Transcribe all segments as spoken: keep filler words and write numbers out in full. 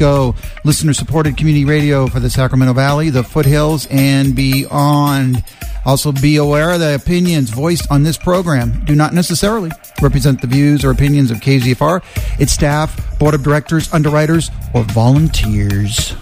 Chico, listener-supported community radio for the Sacramento Valley, the foothills, and beyond. Also, be aware the opinions voiced on this program do not necessarily represent the views or opinions of K Z F R, its staff, board of directors, underwriters, or volunteers.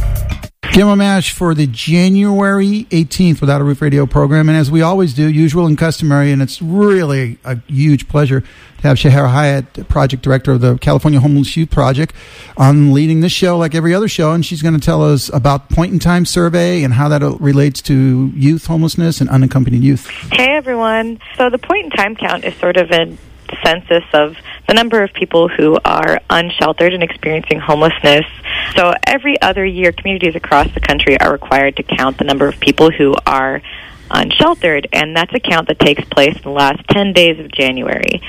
Kim Amash for the January eighteenth Without a Roof radio program. And as we always do, usual and customary, and it's really a huge pleasure to have Shahara Hyatt, project director of the California Homeless Youth Project, on leading this show like every other show. And she's going to tell us about point-in-time survey and how that relates to youth homelessness and unaccompanied youth. Hey, everyone. So the point-in-time count is sort of a census of the number of people who are unsheltered and experiencing homelessness. So every other year, communities across the country are required to count the number of people who are unsheltered, and that's a count that takes place in the last ten days of January.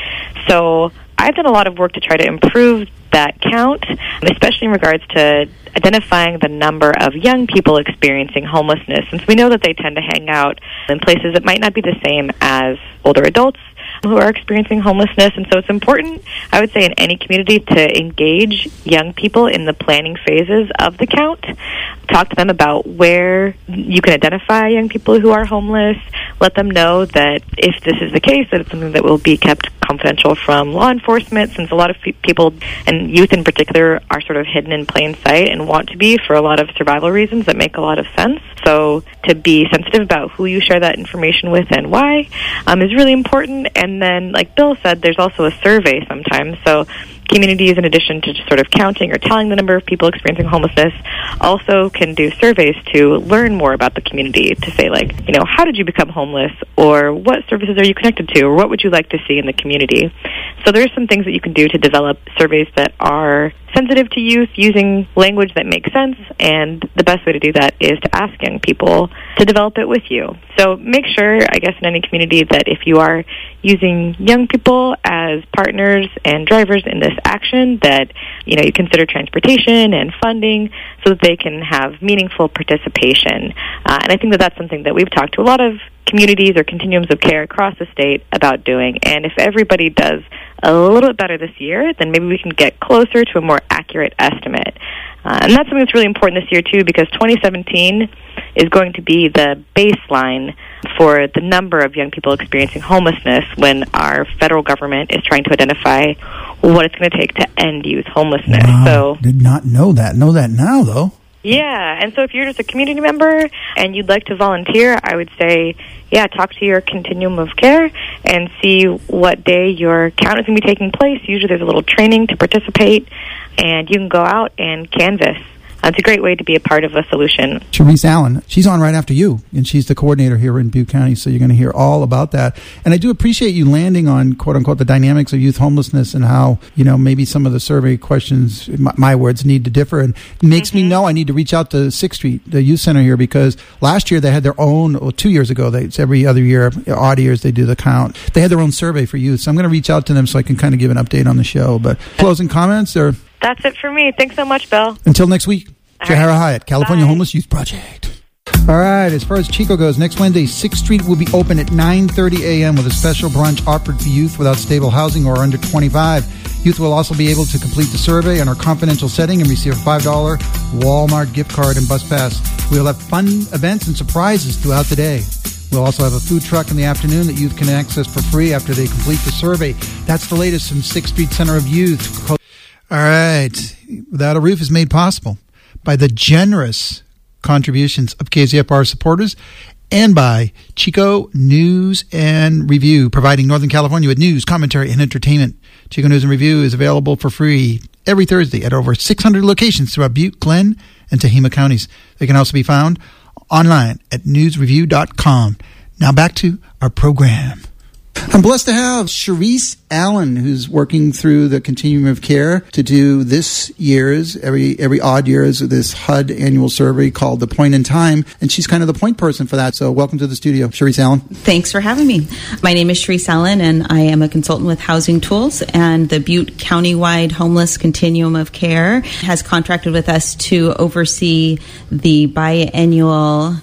So I've done a lot of work to try to improve that count, especially in regards to identifying the number of young people experiencing homelessness, since we know that they tend to hang out in places that might not be the same as older adults who are experiencing homelessness. And so it's important, I would say, in any community to engage young people in the planning phases of the count. Talk to them about where you can identify young people who are homeless. Let them know that if this is the case, that it's something that will be kept confidential from law enforcement, since a lot of people, and youth in particular, are sort of hidden in plain sight and want to be for a lot of survival reasons that make a lot of sense. So to be sensitive about who you share that information with and why um, is really important. And then, like Bill said, there's also a survey sometimes. So communities, in addition to just sort of counting or telling the number of people experiencing homelessness, also can do surveys to learn more about the community, to say, like, you know, how did you become homeless, or what services are you connected to, or what would you like to see in the community. So there's some things that you can do to develop surveys that are sensitive to youth, using language that makes sense, and the best way to do that is to ask young people to develop it with you. So make sure, I guess, in any community that if you are using young people as partners and drivers in this action, that, you know, you consider transportation and funding so that they can have meaningful participation. Uh, and I think that that's something that we've talked to a lot of communities or continuums of care across the state about doing. And if everybody does a little bit better this year, then maybe we can get closer to a more accurate estimate. Uh, and that's something that's really important this year, too, because twenty seventeen is going to be the baseline for the number of young people experiencing homelessness when our federal government is trying to identify what it's going to take to end youth homelessness. Wow. So, did not know that. Know that now, though. Yeah, and so if you're just a community member and you'd like to volunteer, I would say, yeah, talk to your continuum of care and see what day your count is going to be taking place. Usually there's a little training to participate, and you can go out and canvass. Uh, it's a great way to be a part of a solution. Sharice Allen, she's on right after you, and she's the coordinator here in Butte County, so you're going to hear all about that. And I do appreciate you landing on, quote-unquote, the dynamics of youth homelessness and how, you know, maybe some of the survey questions, my, my words, need to differ. And it makes mm-hmm. me know I need to reach out to sixth Street, the youth center here, because last year they had their own, well, two years ago, they, it's every other year, odd years, they do the count. They had their own survey for youth, so I'm going to reach out to them so I can kind of give an update on the show. But closing comments? Or That's it for me. Thanks so much, Bill. Until next week. Shahara right. Hyatt, California Bye. Homeless Youth Project. All right, as far as Chico goes, next Wednesday, sixth Street will be open at nine thirty a.m. with a special brunch offered for youth without stable housing or under twenty-five. Youth will also be able to complete the survey in our confidential setting and receive a five dollars Walmart gift card and bus pass. We'll have fun events and surprises throughout the day. We'll also have a food truck in the afternoon that youth can access for free after they complete the survey. That's the latest from sixth Street Center of Youth. All right, Without a Roof is made possible by the generous contributions of K Z F R supporters and by Chico News and Review, providing Northern California with news, commentary, and entertainment. Chico News and Review is available for free every Thursday at over six hundred locations throughout Butte, Glenn, and Tehama counties. They can also be found online at news review dot com. Now back to our program. I'm blessed to have Sharice Allen, who's working through the continuum of care to do this year's, every every odd year's, this H U D annual survey called The Point in Time, and she's kind of the point person for that. So welcome to the studio, Sharice Allen. Thanks for having me. My name is Sharice Allen, and I am a consultant with Housing Tools, and the Butte Countywide Homeless Continuum of Care has contracted with us to oversee the biannual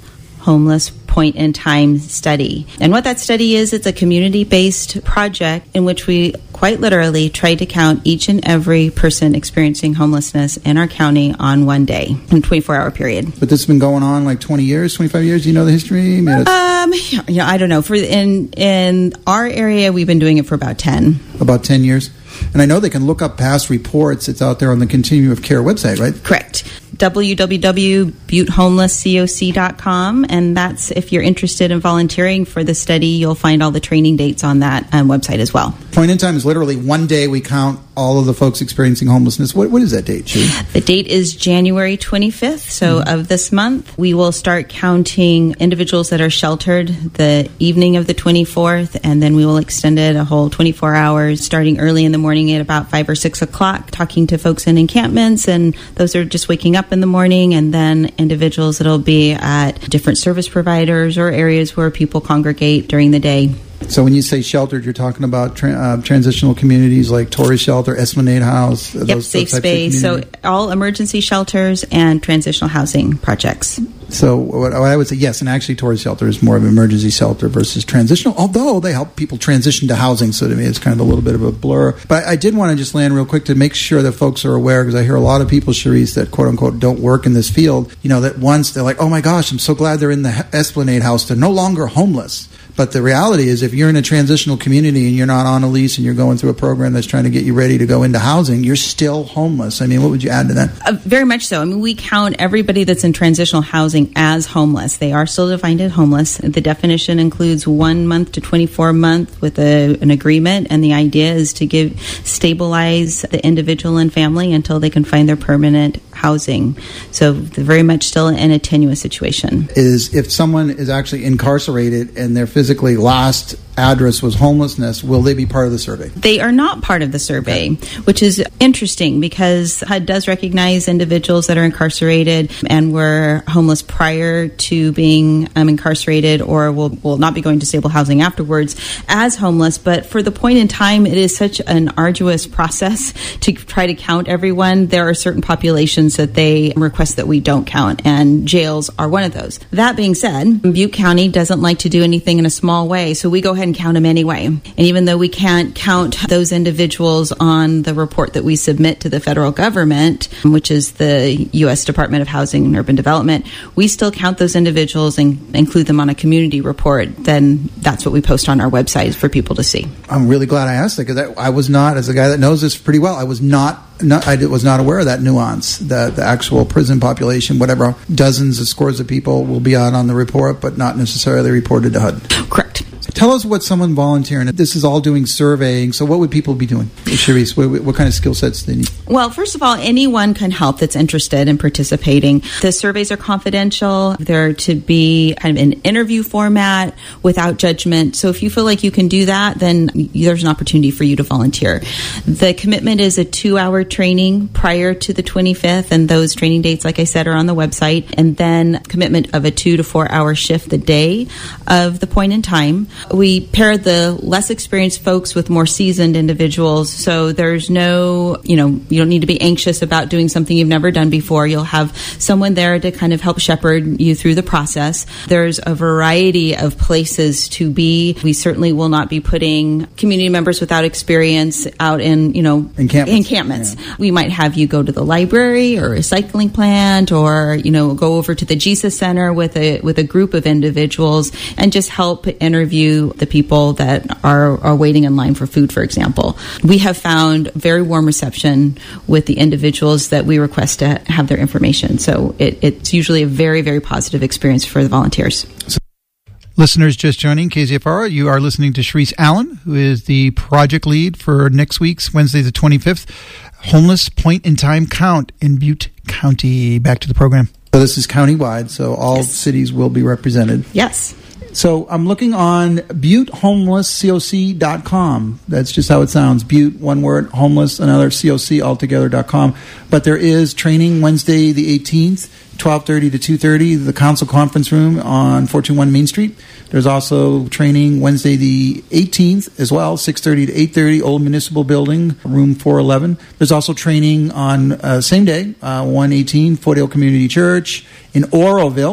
Homeless Point-in-Time Study. And what that study is, it's a community-based project in which we quite literally try to count each and every person experiencing homelessness in our county on one day, in a twenty-four hour period. But this has been going on like twenty years, twenty-five years? Do you know the history? I mean, um, yeah, I don't know. For in in our area, we've been doing it for about ten. About ten years? And I know they can look up past reports. It's out there on the Continuum of Care website, right? Correct. w w w dot butte homeless coc dot com, and that's if you're interested in volunteering for the study. You'll find all the training dates on that um, website as well. Point in time is literally one day we count all of the folks experiencing homelessness. What What is that date, Judy? The date is January twenty-fifth, so mm-hmm. of this month. We will start counting individuals that are sheltered the evening of the twenty-fourth, and then we will extend it a whole twenty-four hours, starting early in the morning at about five or six o'clock, talking to folks in encampments, and those are just waking up in the morning, and then individuals that'll be at different service providers or areas where people congregate during the day. So when you say sheltered, you're talking about tra- uh, transitional communities like Torrey Shelter, Esplanade House, yep, those safe those space. So all emergency shelters and transitional housing projects. So what I would say, yes, and actually Torrey Shelter is more of an emergency shelter versus transitional, although they help people transition to housing, so to me it's kind of a little bit of a blur. But I did want to just land real quick to make sure that folks are aware, because I hear a lot of people, Cherise, that quote-unquote don't work in this field, you know, that once they're like, oh my gosh, I'm so glad they're in the Esplanade House, they're no longer homeless. But the reality is, if you're in a transitional community and you're not on a lease and you're going through a program that's trying to get you ready to go into housing, you're still homeless. I mean, what would you add to that? Uh, very much so. I mean, we count everybody that's in transitional housing as homeless. They are still defined as homeless. The definition includes one month to twenty-four month with a, an agreement, and the idea is to give stabilize the individual and family until they can find their permanent housing. So they're very much still in a tenuous situation. Is if someone is actually incarcerated and they're physically Physically last address was homelessness, will they be part of the survey? They are not part of the survey, okay. Which is interesting because H U D does recognize individuals that are incarcerated and were homeless prior to being um, incarcerated or will, will not be going to stable housing afterwards as homeless. But for the point in time, it is such an arduous process to try to count everyone. There are certain populations that they request that we don't count, and jails are one of those. That being said, Butte County doesn't like to do anything in a small way, so we go ahead and count them anyway. And even though we can't count those individuals on the report that we submit to the federal government, which is the U S Department of Housing and Urban Development, we still count those individuals and include them on a community report. Then that's what we post on our website for people to see. I'm really glad I asked that, because I, I was not, as a guy that knows this pretty well, I was not Not, I was not aware of that nuance, that the actual prison population, whatever, dozens of scores of people will be out on the report, but not necessarily reported to H U D. Correct. Tell us what someone volunteering. This is all doing surveying. So what would people be doing? Cherise, what, what kind of skill sets do they need? Well, first of all, anyone can help that's interested in participating. The surveys are confidential. They're to be kind of an interview format without judgment. So if you feel like you can do that, then there's an opportunity for you to volunteer. The commitment is a two-hour training prior to the twenty-fifth, and those training dates, like I said, are on the website. And then commitment of a two to four-hour shift the day of the point in time. We pair the less experienced folks with more seasoned individuals, so there's no, you know, you don't need to be anxious about doing something you've never done before. You'll have someone there to kind of help shepherd you through the process. There's a variety of places to be. We certainly will not be putting community members without experience out in, you know, encampments. encampments. Yeah. We might have you go to the library or a recycling plant, or, you know, go over to the Jesus Center with a with a group of individuals and just help interview the people that are, are waiting in line for food, for example. We have found very warm reception with the individuals that we request to have their information. So it, it's usually a very, very positive experience for the volunteers. So, listeners just joining K Z F R, you are listening to Cherise Allen, who is the project lead for next week's Wednesday the twenty-fifth Homeless Point in Time Count in Butte County. Back to the program. So this is countywide, so all yes. cities will be represented. Yes. So I'm looking on butte homeless coc dot com. That's just how it sounds. Butte, one word, homeless, another, C O C altogether dot com. But there is training Wednesday the eighteenth, twelve thirty to two thirty, the council conference room on four two one Main Street. There's also training Wednesday the eighteenth as well, six thirty to eight thirty, Old Municipal Building, room four eleven. There's also training on uh, same day, uh, one eighteen, Foothills Community Church in Oroville.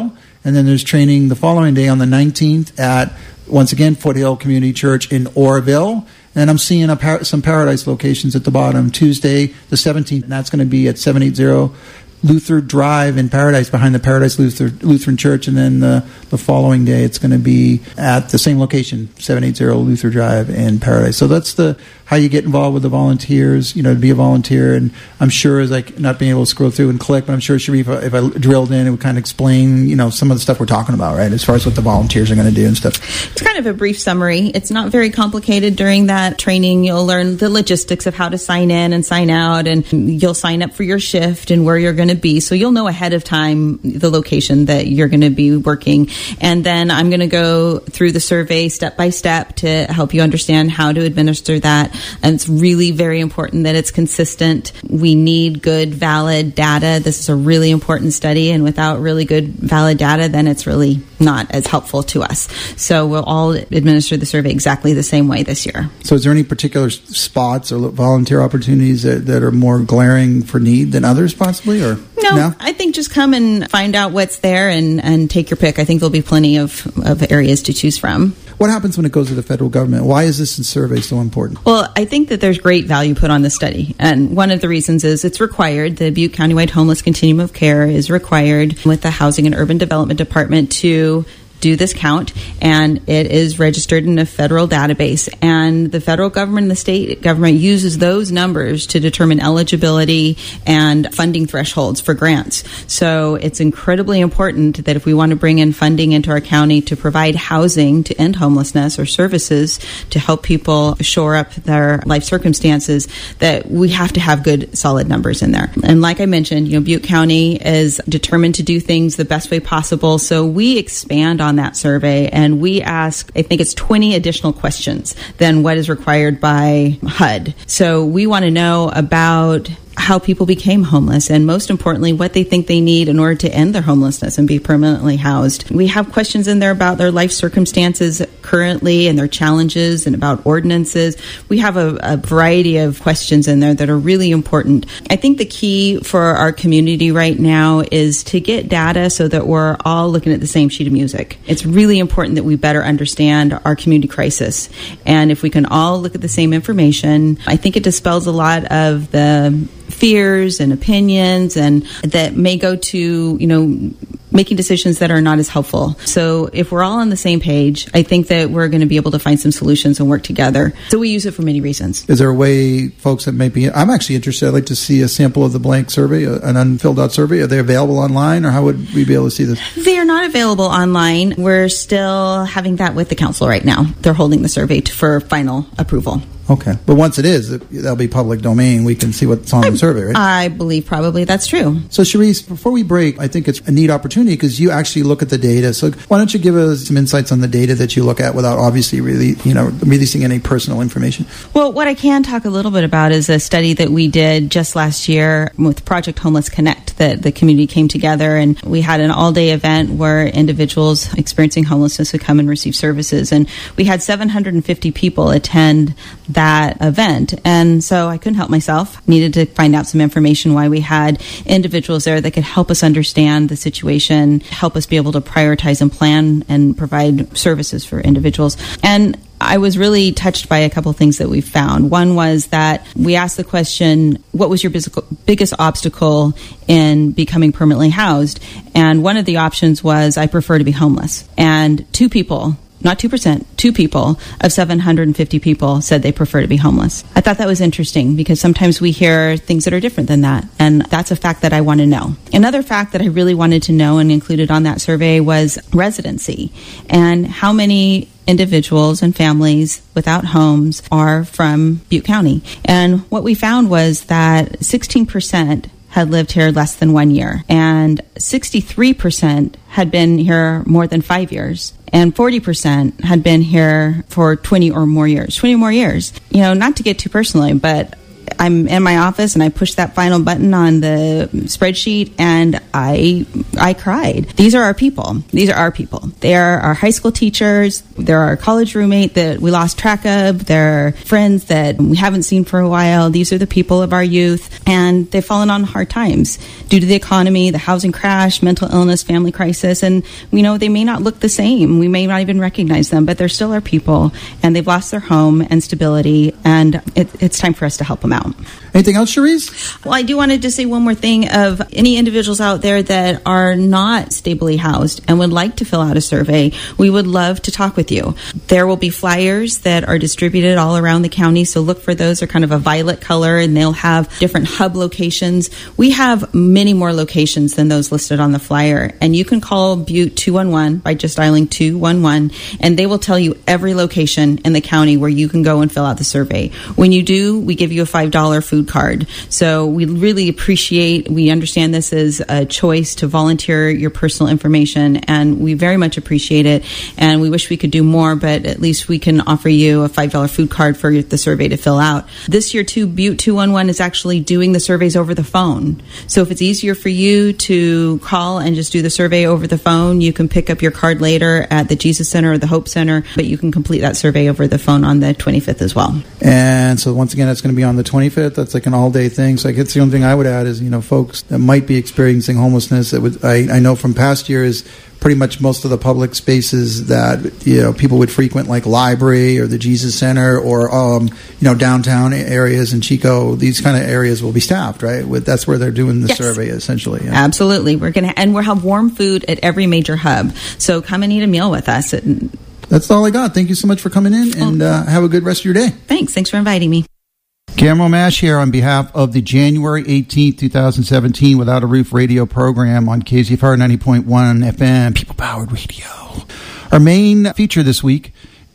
And then there's training the following day on the nineteenth at, once again, Foothill Community Church in Oroville. And I'm seeing a par- some Paradise locations at the bottom. Tuesday, the seventeenth, and that's going to be at seven eighty Luther Drive in Paradise, behind the Paradise Luther, Lutheran Church. And then the, the following day, it's going to be at the same location, seven eighty Luther Drive in Paradise. So that's the how you get involved with the volunteers, you know, to be a volunteer. And I'm sure, as like not being able to scroll through and click, but I'm sure, Sharif, if I drilled in, it would kind of explain, you know, some of the stuff we're talking about, right, as far as what the volunteers are going to do and stuff. It's kind of a brief summary. It's not very complicated. During that training, you'll learn the logistics of how to sign in and sign out, and you'll sign up for your shift and where you're going to be. So you'll know ahead of time the location that you're going to be working. And then I'm going to go through the survey step by step to help you understand how to administer that. And it's really very important that it's consistent. We need good, valid data. This is a really important study, and without really good, valid data, then it's really not as helpful to us. So we'll all administer the survey exactly the same way this year. So is there any particular spots or volunteer opportunities that, that are more glaring for need than others, possibly? Or no, no, I think just come and find out what's there and, and take your pick. I think there'll be plenty of, of areas to choose from. What happens when it goes to the federal government? Why is this survey so important? Well, I think that there's great value put on the study. And one of the reasons is it's required. The Butte Countywide Homeless Continuum of Care is required with the Housing and Urban Development Department to do this count, and it is registered in a federal database. And the federal government and the state government uses those numbers to determine eligibility and funding thresholds for grants. So it's incredibly important that if we want to bring in funding into our county to provide housing to end homelessness or services to help people shore up their life circumstances, that we have to have good, solid numbers in there. And like I mentioned, you know, Butte County is determined to do things the best way possible. So we expand on that survey, and we ask, I think it's twenty additional questions than what is required by H U D. So we want to know about how people became homeless, and most importantly, what they think they need in order to end their homelessness and be permanently housed. We have questions in there about their life circumstances currently and their challenges, and about ordinances. We have a, a variety of questions in there that are really important. I think the key for our community right now is to get data so that we're all looking at the same sheet of music. It's really important that we better understand our community crisis. And if we can all look at the same information, I think it dispels a lot of the fears and opinions and that may go to, you know, making decisions that are not as helpful. So if we're all on the same page, I think that we're going to be able to find some solutions and work together. So we use it for many reasons. Is there a way folks that may be, I'm actually interested, I'd like to see a sample of the blank survey, an unfilled out survey. Are they available online, or how would we be able to see this? They are not available online. We're still having that with the council right now. They're holding the survey to, for final approval. Okay. But once it is, that'll be public domain. We can see what's on I, the survey, right? I believe probably that's true. So, Charisse, before we break, I think it's a neat opportunity because you actually look at the data. So why don't you give us some insights on the data that you look at without obviously really, you know, releasing any personal information? Well, what I can talk a little bit about is a study that we did just last year with Project Homeless Connect, that the community came together and we had an all-day event where individuals experiencing homelessness would come and receive services. And we had seven hundred fifty people attend that event. And so I couldn't help myself. Needed to find out some information why we had individuals there that could help us understand the situation, help us be able to prioritize and plan and provide services for individuals. And I was really touched by a couple of things that we found. One was that we asked the question, what was your biggest obstacle in becoming permanently housed? And one of the options was, I prefer to be homeless. And two people, not two percent, two people of seven hundred fifty people said they prefer to be homeless. I thought that was interesting because sometimes we hear things that are different than that. And that's a fact that I want to know. Another fact that I really wanted to know and included on that survey was residency and how many individuals and families without homes are from Butte County. And what we found was that sixteen percent had lived here less than one year, and sixty-three percent had been here more than five years, and forty percent had been here for twenty or more years. twenty or more years. You know, not to get too personally, but I'm in my office and I push that final button on the spreadsheet and I I cried. These are our people. These are our people. They are our high school teachers. They're our college roommate that we lost track of. They're friends that we haven't seen for a while. These are the people of our youth, and they've fallen on hard times due to the economy, the housing crash, mental illness, family crisis, and you know, they may not look the same. We may not even recognize them, but they're still our people, and they've lost their home and stability, and it, it's time for us to help them out. Anything else, Cherise? Well, I do want to just say one more thing of any individuals out there that are not stably housed and would like to fill out a survey. We would love to talk with you. There will be flyers that are distributed all around the county, so look for those. They're kind of a violet color, and they'll have different hub locations. We have many more locations than those listed on the flyer, and you can call Butte two one one by just dialing two one one, and they will tell you every location in the county where you can go and fill out the survey. When you do, we give you a five dollars food card. So we really appreciate, we understand this is a choice to volunteer your personal information, and we very much appreciate it, and we wish we could do more, but at least we can offer you a five dollars food card for the survey to fill out. This year, too, Butte two one one is actually doing the surveys over the phone. So if it's easier for you to call and just do the survey over the phone, you can pick up your card later at the Jesus Center or the Hope Center, but you can complete that survey over the phone on the twenty-fifth as well. And so once again, that's going to be on the twenty-fifth. That's like an all-day thing. So I guess the only thing I would add is, you know, folks that might be experiencing homelessness, that would, I, I know from past years, pretty much most of the public spaces that, you know, people would frequent, like library or the Jesus Center or, um, you know, downtown areas in Chico, these kind of areas will be staffed, right? With, that's where they're doing the yes. survey, essentially. Yeah. Absolutely. We're going to, and we'll have warm food at every major hub. So come and eat a meal with us. That's all I got. Thank you so much for coming in, and uh, have a good rest of your day. Thanks. Thanks for inviting me. Cameron Mash here on behalf of the January eighteenth, twenty seventeen Without a Roof radio program on K Z F R ninety point one F M, people-powered radio. Our main feature this week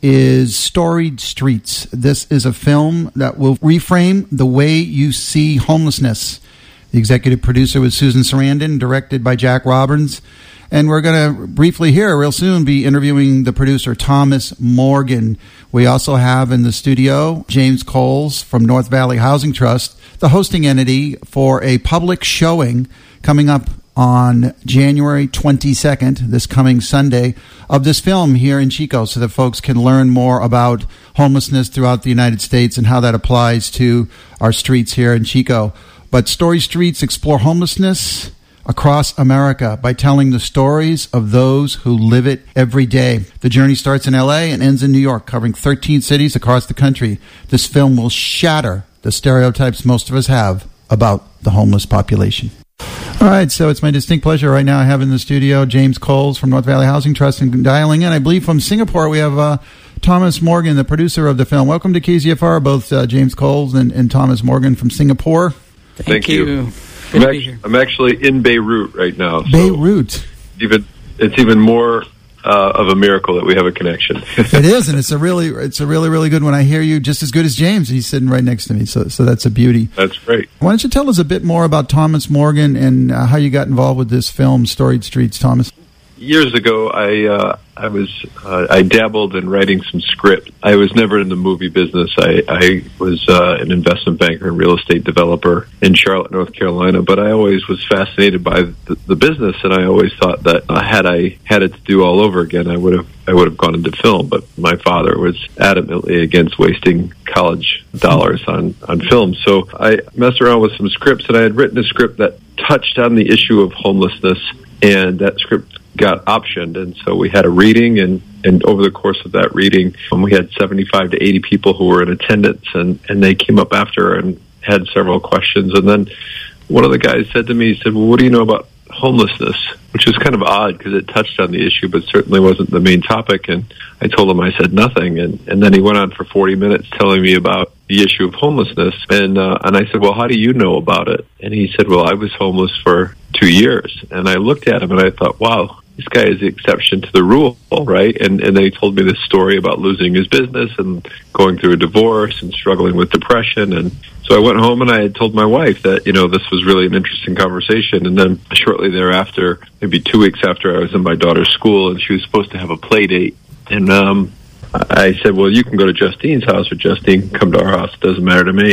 is Storied Streets. This is a film that will reframe the way you see homelessness. The executive producer was Susan Sarandon, directed by Jack Robbins. And we're going to briefly here, real soon, be interviewing the producer, Thomas Morgan. We also have in the studio James Coles from North Valley Housing Trust, the hosting entity for a public showing coming up on January twenty-second, this coming Sunday, of this film here in Chico, so that folks can learn more about homelessness throughout the United States and how that applies to our streets here in Chico. But Storied Streets explore homelessness across America by telling the stories of those who live it every day. The journey starts in L A and ends in New York, covering thirteen cities across the country. This film will shatter the stereotypes most of us have about the homeless population. All right, so it's my distinct pleasure right now I have in the studio James Coles from North Valley Housing Trust, and dialing in, I believe from Singapore, we have uh, Thomas Morgan, the producer of the film. Welcome to K Z F R, both uh, James Coles and, and Thomas Morgan from Singapore. Thank, Thank you. you. I'm, actually, I'm actually in Beirut right now. So Beirut. Even it's even more uh, of a miracle that we have a connection. It is, and it's a really, it's a really, really good one. I hear you just as good as James. He's sitting right next to me, so so that's a beauty. That's great. Why don't you tell us a bit more about Thomas Morgan and uh, how you got involved with this film, Storied Streets, Thomas? Years ago, I uh, I was uh, I dabbled in writing some script. I was never in the movie business. I, I was uh, an investment banker and real estate developer in Charlotte, North Carolina. But I always was fascinated by the, the business, and I always thought that uh, had I had it to do all over again, I would have I would have gone into film. But my father was adamantly against wasting college dollars on on film. So I messed around with some scripts, and I had written a script that touched on the issue of homelessness, and that script got optioned, and so we had a reading, and, and over the course of that reading, um, we had seventy-five to eighty people who were in attendance, and, and they came up after and had several questions, and then one of the guys said to me, he said, well, what do you know about homelessness? Which was kind of odd because it touched on the issue, but certainly wasn't the main topic, and I told him I said nothing, and, and then he went on for forty minutes telling me about the issue of homelessness, and uh, and I said, well, how do you know about it? And he said, well, I was homeless for two years, and I looked at him and I thought, wow, this guy is the exception to the rule, right? And and then he told me this story about losing his business and going through a divorce and struggling with depression. And so I went home and I had told my wife that, you know, this was really an interesting conversation. And then shortly thereafter, maybe two weeks after, I was in my daughter's school and she was supposed to have a play date. And um, I said, well, you can go to Justine's house or Justine can come to our house. It doesn't matter to me.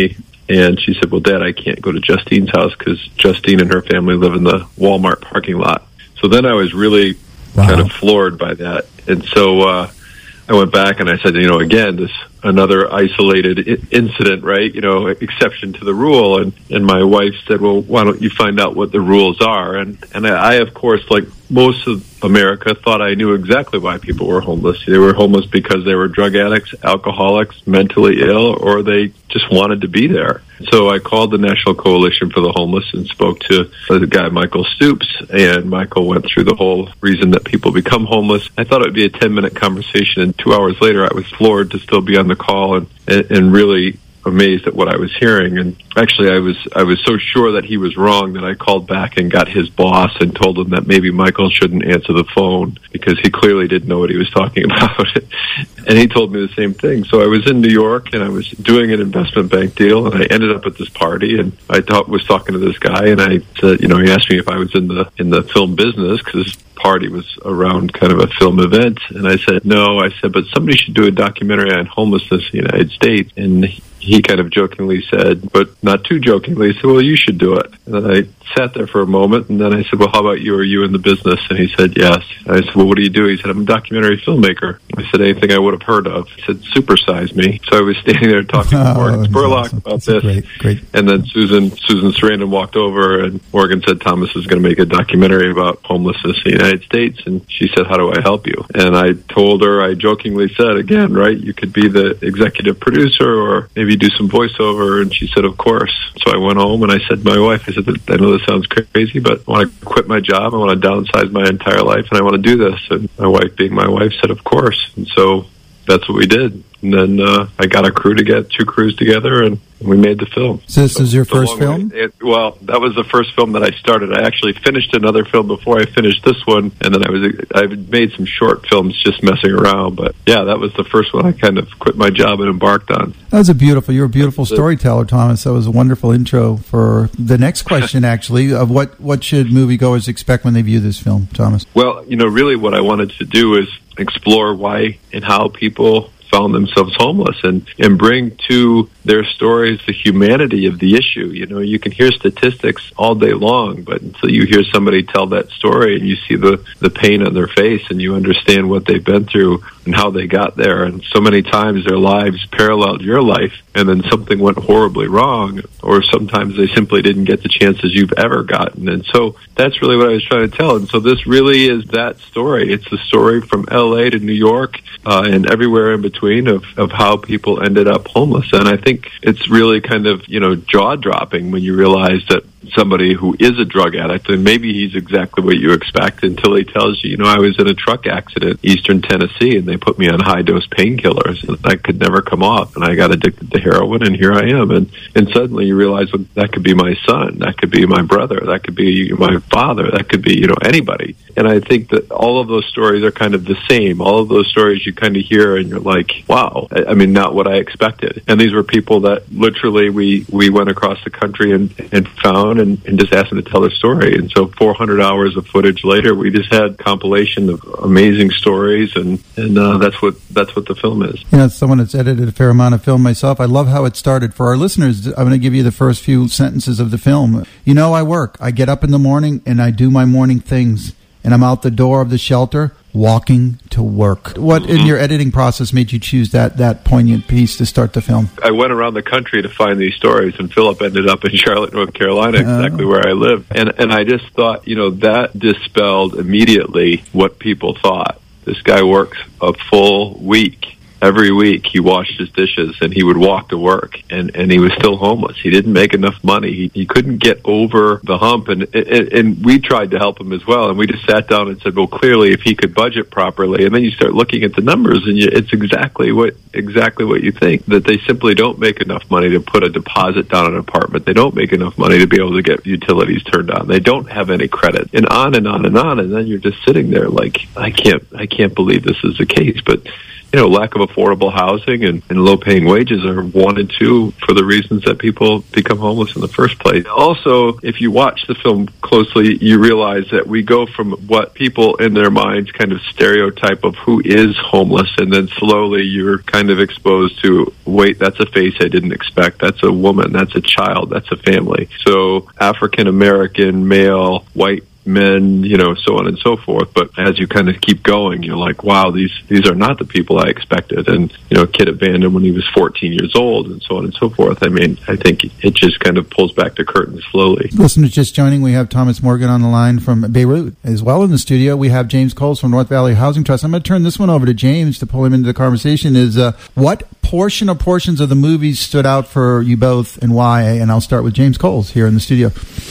And she said, well, Dad, I can't go to Justine's house because Justine and her family live in the Walmart parking lot. So then I was really wow. kind of floored by that. And so uh, I went back and I said, you know, again, this another isolated I- incident, right? You know, exception to the rule. And, and my wife said, well, why don't you find out what the rules are? And, and I, I, of course, like most of America, thought I knew exactly why people were homeless. They were homeless because they were drug addicts, alcoholics, mentally ill, or they just wanted to be there. So I called the National Coalition for the Homeless and spoke to the guy, Michael Stoops, and Michael went through the whole reason that people become homeless. I thought it would be a ten-minute conversation, and two hours later I was floored to still be on the call and, and really amazed at what I was hearing. And actually I was I was so sure that he was wrong that I called back and got his boss and told him that maybe Michael shouldn't answer the phone because he clearly didn't know what he was talking about. And he told me the same thing. So I was in New York and I was doing an investment bank deal, and I ended up at this party, and I thought, was talking to this guy, and I said, you know, he asked me if I was in the in the film business because this party was around kind of a film event. And I said, no. I said, but somebody should do a documentary on homelessness in the United States. And he kind of jokingly said, but not too jokingly, he said, well, you should do it. And then I sat there for a moment, and then I said, well, how about you? Are you in the business? And he said, yes. And I said, well, what do you do? He said, I'm a documentary filmmaker. I said, anything I would have heard of. He said, supersize me. So I was standing there talking to Morgan oh, Spurlock awesome. about that's this. Great, great. And then Susan Susan Sarandon walked over, and Morgan said, Thomas is going to make a documentary about homelessness in the United States. And she said, how do I help you? And I told her, I jokingly said, again, right, you could be the executive producer or maybe do some voiceover. And she said, of course. So I went home and I said to my wife, I said, I know this sounds crazy, but I want to quit my job. I want to downsize my entire life, and I want to do this. And my wife, being my wife, said, of course. And so that's what we did. And then uh, I got a crew to get two crews together, and we made the film. So this is your first film? It, well, that was the first film that I started. I actually finished another film before I finished this one, and then I was I made some short films just messing around. But yeah, that was the first one I kind of quit my job and embarked on. That was a beautiful. You're a beautiful storyteller, Thomas. That was a wonderful intro for the next question, actually, of what what should moviegoers expect when they view this film, Thomas? Well, you know, really, what I wanted to do is explore why and how people found themselves homeless, and, and bring to their stories the humanity of the issue. You know, you can hear statistics all day long, but until you hear somebody tell that story and you see the, the pain on their face and you understand what they've been through and how they got there. And so many times their lives paralleled your life, and then something went horribly wrong, or sometimes they simply didn't get the chances you've ever gotten. And so that's really what I was trying to tell. And so this really is that story. It's the story from L A to New York uh, and everywhere in between of, of how people ended up homeless. And I think it's really kind of, you know, jaw-dropping when you realize that somebody who is a drug addict, and maybe he's exactly what you expect until he tells you, you know, I was in a truck accident in eastern Tennessee, and they put me on high-dose painkillers, and I could never come off, and I got addicted to heroin, and here I am. And, and suddenly you realize, well, that could be my son, that could be my brother, that could be my father, that could be, you know, anybody. And I think that all of those stories are kind of the same. All of those stories you kind of hear, and you're like, wow, I, I mean, not what I expected. And these were people that literally we, we went across the country and, and found, And, and just asked them to tell their story. And so four hundred hours of footage later, we just had compilation of amazing stories, and, and uh, that's what that's what the film is. You know, as someone that's edited a fair amount of film myself, I love how it started. For our listeners, I'm going to give you the first few sentences of the film. You know, I work. I get up in the morning, and I do my morning things, and I'm out the door of the shelter walking to work. What mm-hmm. in your editing process made you choose that that poignant piece to start the film? I went around the country to find these stories, and Philip ended up in Charlotte, North Carolina, exactly uh, where I live. And and I just thought, you know, that dispelled immediately what people thought. This guy works a full week. Every week he washed his dishes and he would walk to work, and, and he was still homeless. He didn't make enough money. He, he couldn't get over the hump, and, and and we tried to help him as well. And we just sat down and said, well, clearly if he could budget properly, and then you start looking at the numbers, and you, it's exactly what exactly what you think, that they simply don't make enough money to put a deposit down on an apartment. They don't make enough money to be able to get utilities turned on. They don't have any credit, and on and on and on. And then you're just sitting there like, I can't I can't believe this is the case. But you know, lack of affordable housing and, and low-paying wages are one and two for the reasons that people become homeless in the first place. Also, if you watch the film closely, you realize that we go from what people in their minds kind of stereotype of who is homeless, and then slowly you're kind of exposed to, wait, that's a face I didn't expect. That's a woman. That's a child. That's a family. So African-American, male, white men, you know, so on and so forth. But as you kind of keep going, you're like, wow, these these are not the people I expected. And, you know, a kid abandoned when he was fourteen years old and so on and so forth. I mean, I think it just kind of pulls back the curtain slowly. Listeners just joining, we have Thomas Morgan on the line from Beirut. As well in the studio, we have James Coles from North Valley Housing Trust. I'm going to turn this one over to James to pull him into the conversation. Is uh, what portion or portions of the movies stood out for you both and why? And I'll start with James Coles here in the studio.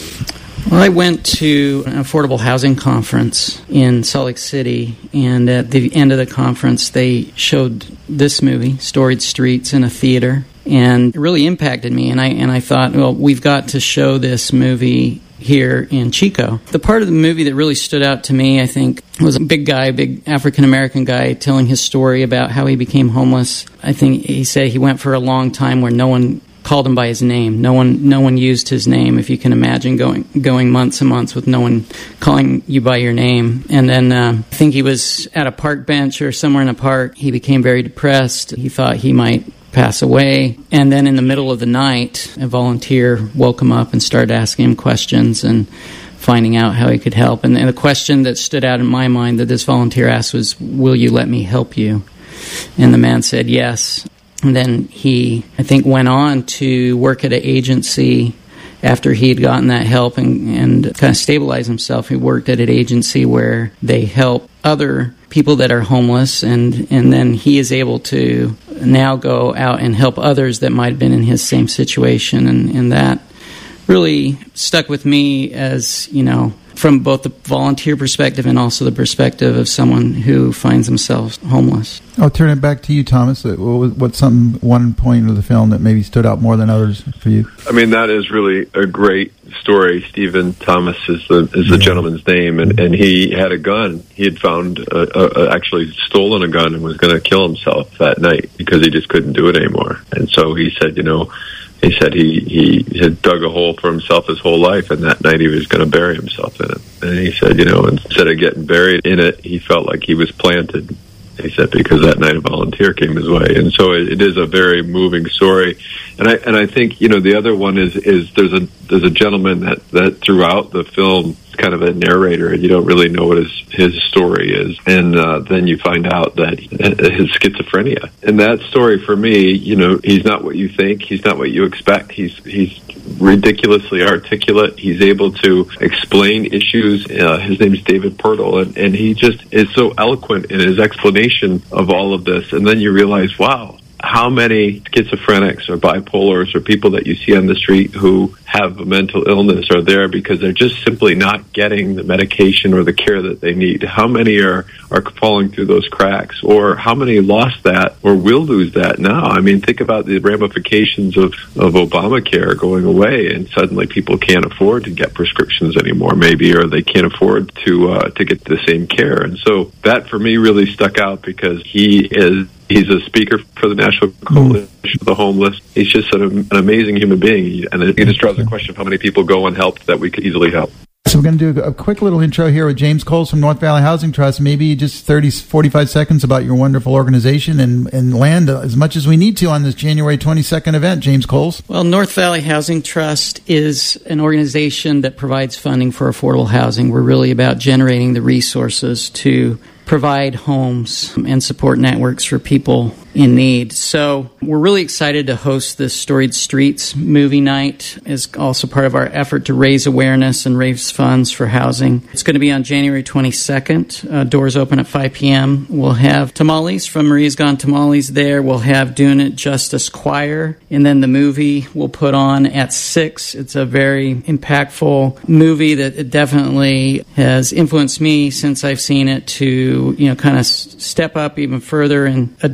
Well, I went to an affordable housing conference in Salt Lake City, and at the end of the conference, they showed this movie, Storied Streets, in a theater, and it really impacted me. And I and I thought, well, we've got to show this movie here in Chico. The part of the movie that really stood out to me, I think, was a big guy, a big African-American guy telling his story about how he became homeless. I think he said he went for a long time where no one called him by his name. No one no one used his name, if you can imagine going going months and months with no one calling you by your name. And then uh, I think he was at a park bench or somewhere in a park. He became very depressed. He thought he might pass away. And then in the middle of the night, a volunteer woke him up and started asking him questions and finding out how he could help. And, and the question that stood out in my mind that this volunteer asked was, "Will you let me help you?" And the man said yes. And then he, I think, went on to work at an agency after he had gotten that help and, and kind of stabilized himself. He worked at an agency where they help other people that are homeless, and, and then he is able to now go out and help others that might have been in his same situation. And, and that really stuck with me as, you know, from both the volunteer perspective and also the perspective of someone who finds themselves homeless. I'll turn it back to you, Thomas. What's some one point of the film that maybe stood out more than others for you? I mean, that is really a great story. Stephen Thomas is the is the yeah. gentleman's name, and, and he had a gun. He had found a, a, actually stolen a gun and was going to kill himself that night because he just couldn't do it anymore. And so he said, you know, He said he, he had dug a hole for himself his whole life, and that night he was going to bury himself in it. And he said, you know, instead of getting buried in it, he felt like he was planted. He said because that night a volunteer came his way, and so it, it is a very moving story. And I and I think, you know, the other one is is there's a there's a gentleman that, that throughout the film is kind of a narrator, and you don't really know what his his story is, and uh, then you find out that his schizophrenia. And that story for me, you know, he's not what you think, he's not what you expect. He's he's ridiculously articulate. He's able to explain issues. Uh, his name is David Pirtle, and, and he just is so eloquent in his explanation of all of this. And then you realize, wow, how many schizophrenics or bipolars or people that you see on the street who have a mental illness are there because they're just simply not getting the medication or the care that they need. How many are, are falling through those cracks, or how many lost that or will lose that now? I mean, think about the ramifications of, of Obamacare going away, and suddenly people can't afford to get prescriptions anymore, maybe, or they can't afford to uh, to get the same care. And so that for me really stuck out because he is He's a speaker for the National Coalition of the Homeless. He's just an, an amazing human being, and it just draws the question of how many people go unhelped that we could easily help. So we're going to do a quick little intro here with James Coles from North Valley Housing Trust. Maybe just thirty, forty-five seconds about your wonderful organization, and, and land as much as we need to on this January twenty-second event, James Coles. Well, North Valley Housing Trust is an organization that provides funding for affordable housing. We're really about generating the resources to provide homes and support networks for people in need. So we're really excited to host this Storied Streets movie night. It's also part of our effort to raise awareness and raise funds for housing. It's going to be on January twenty-second. Uh, doors open at five p.m. We'll have tamales from Maria's Gone Tamales there. We'll have Doing It Justice Choir. And then the movie we'll put on at six. It's a very impactful movie that definitely has influenced me since I've seen it to, you know, kind of step up even further and address the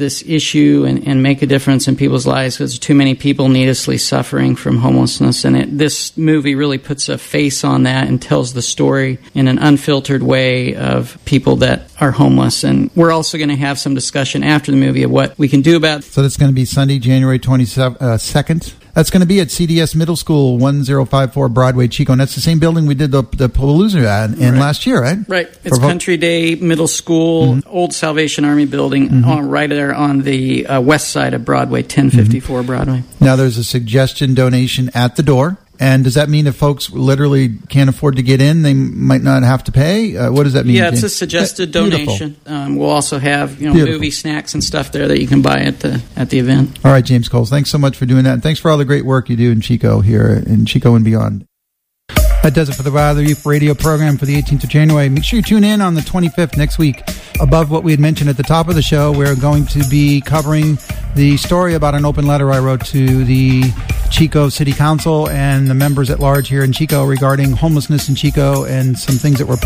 this issue and, and make a difference in people's lives, because too many people needlessly suffering from homelessness. And it, this movie really puts a face on that and tells the story in an unfiltered way of people that are homeless. And we're also going to have some discussion after the movie of what we can do about. So that's going to be Sunday, January twenty-second. That's going to be at C D S Middle School, one oh five four Broadway, Chico. And that's the same building we did the, the Palooza at in right. last year, right? Right. It's For Country Day Middle School, mm-hmm. old Salvation Army building, mm-hmm. on, right there on the uh, west side of Broadway, ten fifty-four mm-hmm. Broadway. Now, there's a suggestion donation at the door. And does that mean if folks literally can't afford to get in, they might not have to pay? Uh, what does that mean? Yeah, it's a suggested donation. Um, we'll also have you know Beautiful. movie snacks and stuff there that you can buy at the at the event. All right, James Coles, thanks so much for doing that, and thanks for all the great work you do in Chico here in Chico and beyond. That does it for the Rather Youth Radio program for the eighteenth of January. Make sure you tune in on the twenty-fifth next week. Above what we had mentioned at the top of the show, we're going to be covering the story about an open letter I wrote to the Chico City Council and the members at large here in Chico regarding homelessness in Chico and some things that were